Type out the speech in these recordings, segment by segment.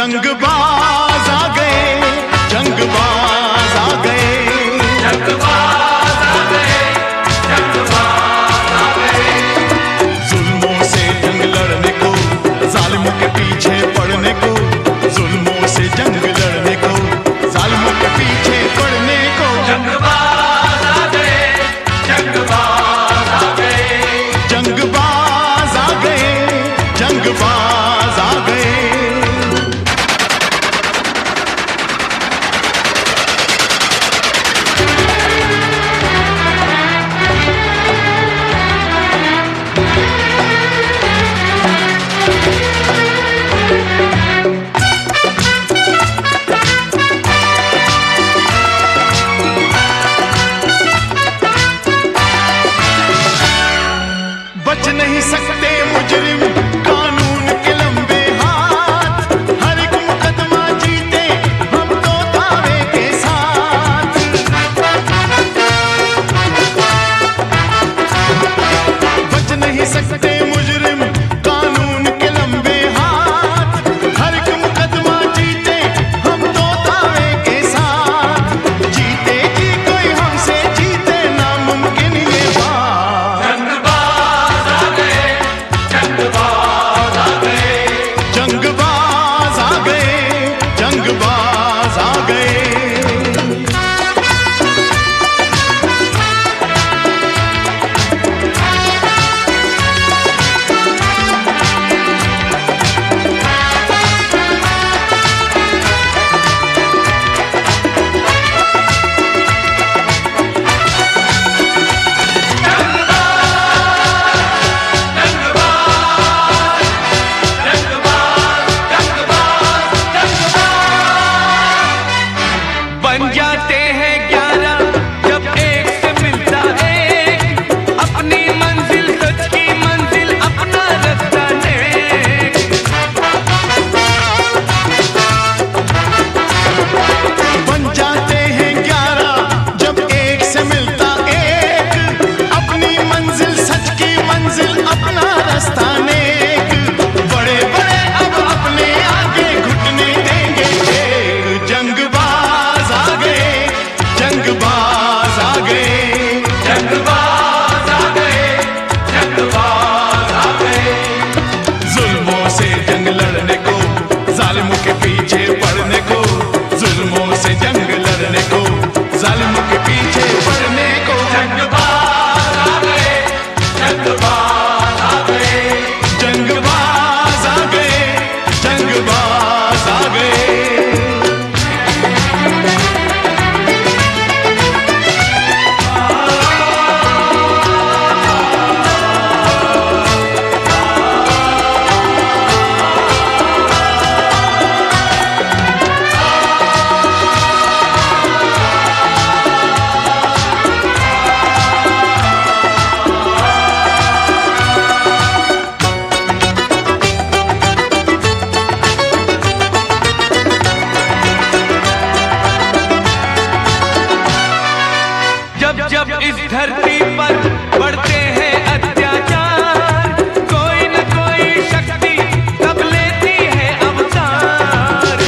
जंगबाज आ गए, जंगबाज आ गए, जंगबाज आ गए, जंगबाज आ गए। जुल्मों से जंग लड़ने को, जालिमों के पीछे पड़ने को, जुल्मों से जंग लड़ने को, जालिमों के पीछे पड़ने को। जंगबाज आ गए, जंगबाज आ गए, जंगबाज आ गए, जंगबाज आ गए। बच नहीं सकते मुजरिम कानून के लंबे हाथ, हर एक मुकदमा जीते हम तो दावे के साथ। बच नहीं सकते मुजरिम कानून के लंबे हाथ, हर एक मुकदमा जीते हम तो दावे के साथ। जीते जी कोई हमसे जीते नामुमकिन ये बात। जंगबाज आ गए, जंगबाज आ गए, जंगबाज आ गए, जंगबाज आ गए। बन जाते हैं 11 जब एक से मिलता एक, अपनी मंजिल सच की मंजिल अपना रास्ता नेक। बन जाते हैं 11 जब एक से मिलता एक, अपनी मंजिल सच की मंजिल अपना रास्ता नेक। बड़े बड़े अब अपने आगे घुटने देंगे टेक। जंगबाज आ गए, जंगबाज आ गए, जंगबाज आ गए, जंगबाज आ गए, जुल्मों से जंग लड़ने को, जालिमों के पीछे पड़ने को, जुल्मों से जंग लड़ने को, जालिमों के पीछे पड़ने को। जंगबाज आ गए, जंगबाज आ गए, जंगबाज आ गए, जंगबाज आ गए। जब जब इस धरती पर बढ़ते हैं अत्याचार, कोई न कोई शक्ति तब लेती है अवतार।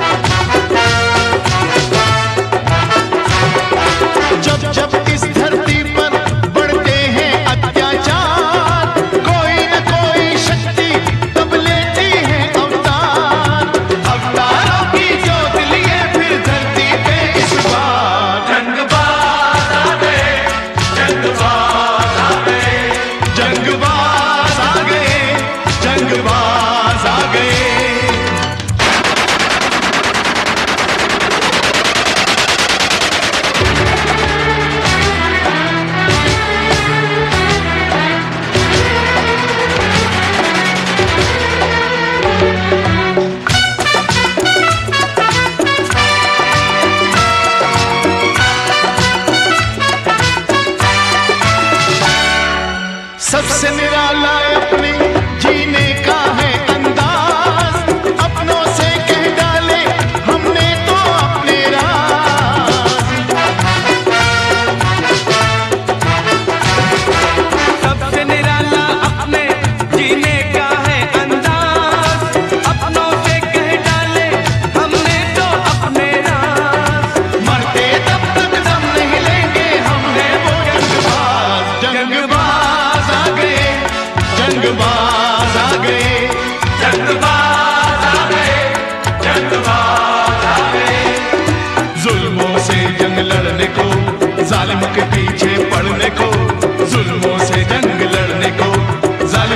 जब जब इस धरती पर बढ़ते हैं अत्याचार, कोई न कोई शक्ति तब लेती है अवतार। अवतारों की जोत लिए फिर धरती पे इस बार। जंगबाज आ गए, जंगबाज आ गए, जंगबाज आ गए, जंगबाज आ गए। सबसे निराला अपने जीने का है अंदाज, अपनों से कह डाले हमने तो अपने राज। सबसे निराला अपने जीने का है अंदाज, अपनों से कह डाले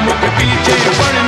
कदमों के पीछे पड़